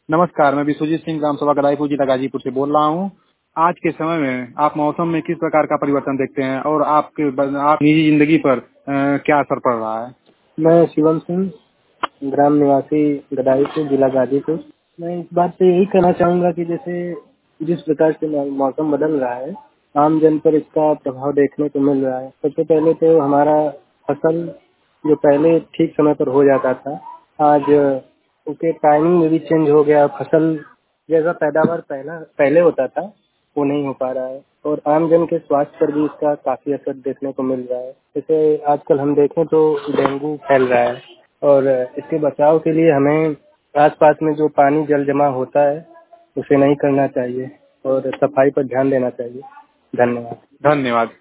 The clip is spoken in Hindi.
नमस्कार, मैं विश्वजीत सिंह ग्राम सभा गदाईपुर जिला गाजीपुर से बोल रहा हूँ। आज के समय में आप मौसम में किस प्रकार का परिवर्तन देखते हैं और आप निजी जिंदगी पर क्या असर पड़ रहा है? मैं शिवम सिंह, ग्राम निवासी गदाईपुर जिला गाजीपुर। मैं इस बात पे यही कहना चाहूँगा कि जैसे जिस प्रकार से मौसम बदल रहा है, आम जन पर इसका प्रभाव देखने को मिल रहा है। सबसे पहले तो हमारा फसल जो पहले ठीक समय पर हो जाता था, आज उसके टाइमिंग में भी चेंज हो गया। फसल जैसा पैदावार पहले होता था वो नहीं हो पा रहा है और आम जन के स्वास्थ्य पर भी इसका काफी असर देखने को मिल रहा है। जैसे आजकल हम देखें तो डेंगू फैल रहा है और इसके बचाव के लिए हमें आसपास में जो पानी जल जमा होता है उसे नहीं करना चाहिए और सफाई पर ध्यान देना चाहिए। धन्यवाद। धन्यवाद।